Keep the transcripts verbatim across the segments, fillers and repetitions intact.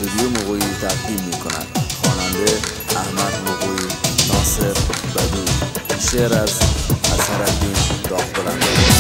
استودیو مغوی تقدیم می کند. خواننده احمد مغوی، ناصر بدوی. شعر از اصغرالدین داغبلندی.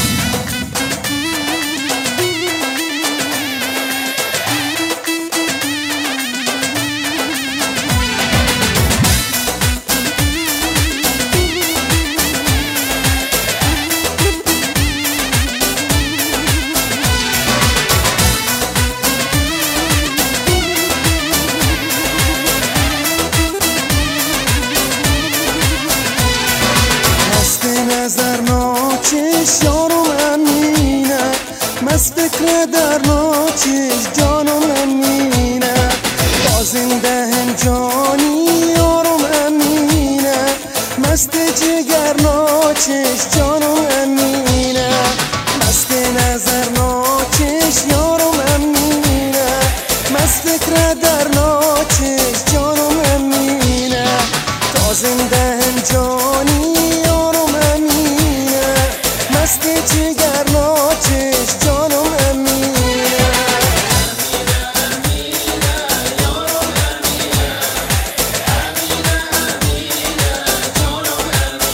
نظر ناچش یارم امینه، مست فکر در ناچش جانم امینه، بازنده هم جانی یارم امینه، مست جگر ناچش جانم امینه، مست نظر ناچش یارم امینه، مست فکر در ناچش جانم امینه، بازنده هم جانی مست جگر ناچش جانم امینه. امینه امینه یارم امینه، امینه امینه جانم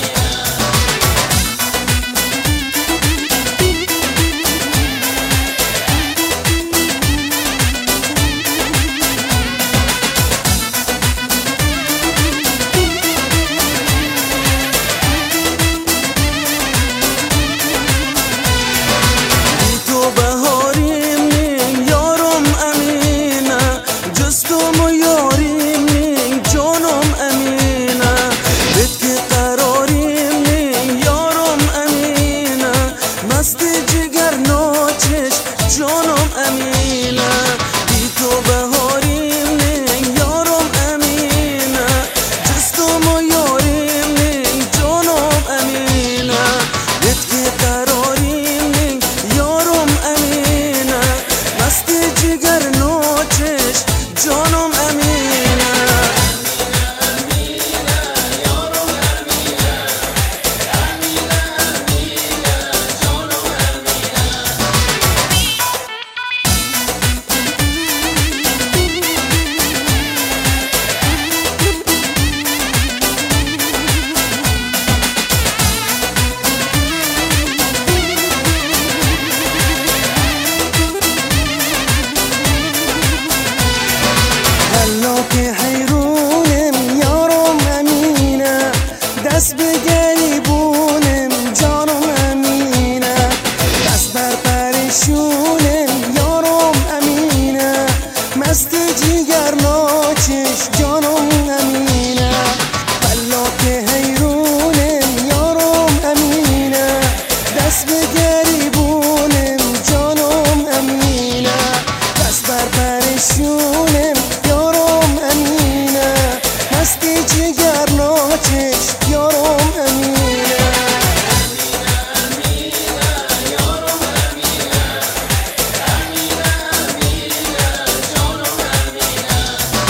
مست جگر ناچش جانم امینه، بی تو بهاریم نی یارم امینه، جستم و یاریم نی جانم امینه، بیت که قراریم نی یارم امینه، مست جگر ناچش جانم امینه. که حیرونم یارم امینه، دست به گریبونم جانم امینه، دست بر پریشونم یارم امینه، مست جگر ناچش جانم امینه، بلا که حیرونم یارم امینه، دست به گریبونم جانم امینه، دست بر پریشونم مست جگر ناچش یارم امینه. امینه امینه یارم امینه، امینه امینه جانم امینه.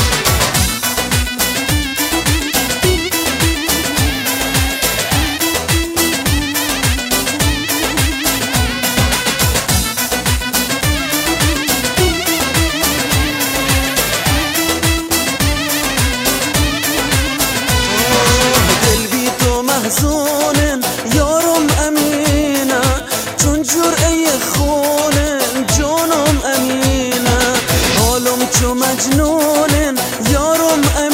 محزونن یارم امینه، چون جرعه خونن جانم امینه، حالم چو مجنونن یارم امینه.